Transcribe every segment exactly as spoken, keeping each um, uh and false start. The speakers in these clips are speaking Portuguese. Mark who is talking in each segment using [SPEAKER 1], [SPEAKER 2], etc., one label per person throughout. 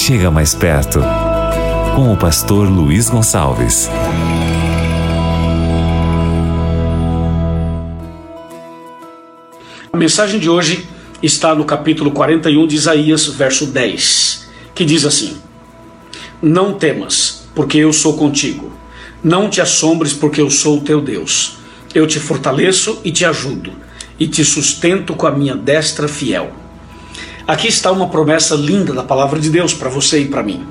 [SPEAKER 1] Chega mais perto, com o pastor Luiz Gonçalves.
[SPEAKER 2] A mensagem de hoje está no capítulo quarenta e um de Isaías, verso dez, que diz assim: Não temas, porque eu sou contigo. Não te assombres, porque eu sou o teu Deus. Eu te fortaleço e te ajudo, e te sustento com a minha destra fiel. Aqui está uma promessa linda da palavra de Deus para você e para mim.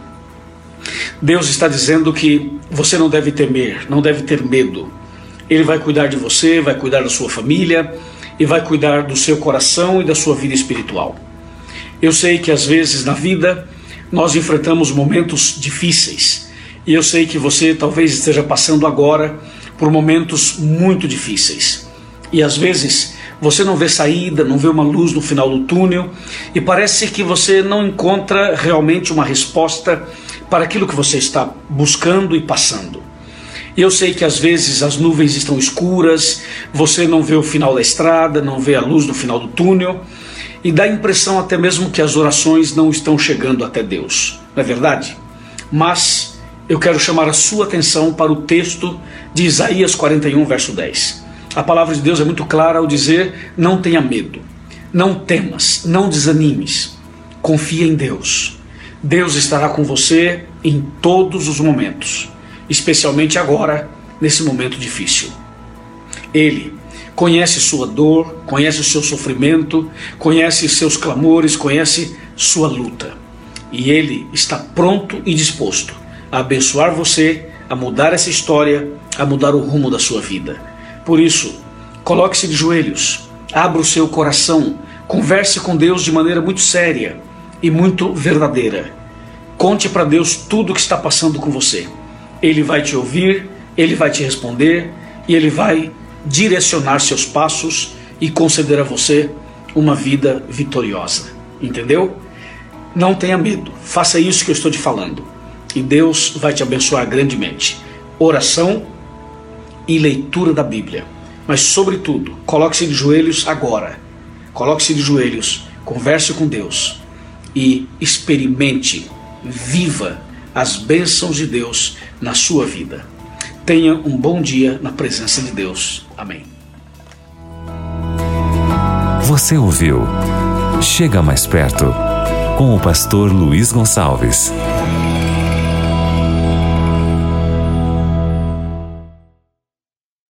[SPEAKER 2] Deus está dizendo que você não deve temer, não deve ter medo. Ele vai cuidar de você, vai cuidar da sua família e vai cuidar do seu coração e da sua vida espiritual. Eu sei que às vezes na vida nós enfrentamos momentos difíceis, e eu sei que você talvez esteja passando agora por momentos muito difíceis. E às vezes você não vê saída, não vê uma luz no final do túnel, e parece que você não encontra realmente uma resposta para aquilo que você está buscando e passando. E eu sei que às vezes as nuvens estão escuras, você não vê o final da estrada, não vê a luz no final do túnel, e dá a impressão até mesmo que as orações não estão chegando até Deus, não é verdade? Mas eu quero chamar a sua atenção para o texto de Isaías quarenta e um, verso dez. A palavra de Deus é muito clara ao dizer: não tenha medo, não temas, não desanimes, confia em Deus. Deus estará com você em todos os momentos, especialmente agora, nesse momento difícil. Ele conhece sua dor, conhece o seu sofrimento, conhece seus clamores, conhece sua luta. E Ele está pronto e disposto a abençoar você, a mudar essa história, a mudar o rumo da sua vida. Por isso, coloque-se de joelhos, abra o seu coração, converse com Deus de maneira muito séria e muito verdadeira. Conte para Deus tudo o que está passando com você. Ele vai te ouvir, Ele vai te responder e Ele vai direcionar seus passos e conceder a você uma vida vitoriosa. Entendeu? Não tenha medo, faça isso que eu estou te falando e Deus vai te abençoar grandemente. Oração e leitura da Bíblia. Mas sobretudo, coloque-se de joelhos agora. Coloque-se de joelhos, converse com Deus e experimente, viva as bênçãos de Deus na sua vida. Tenha um bom dia na presença de Deus. Amém.
[SPEAKER 1] Você ouviu Chega Mais Perto, com o pastor Luiz Gonçalves.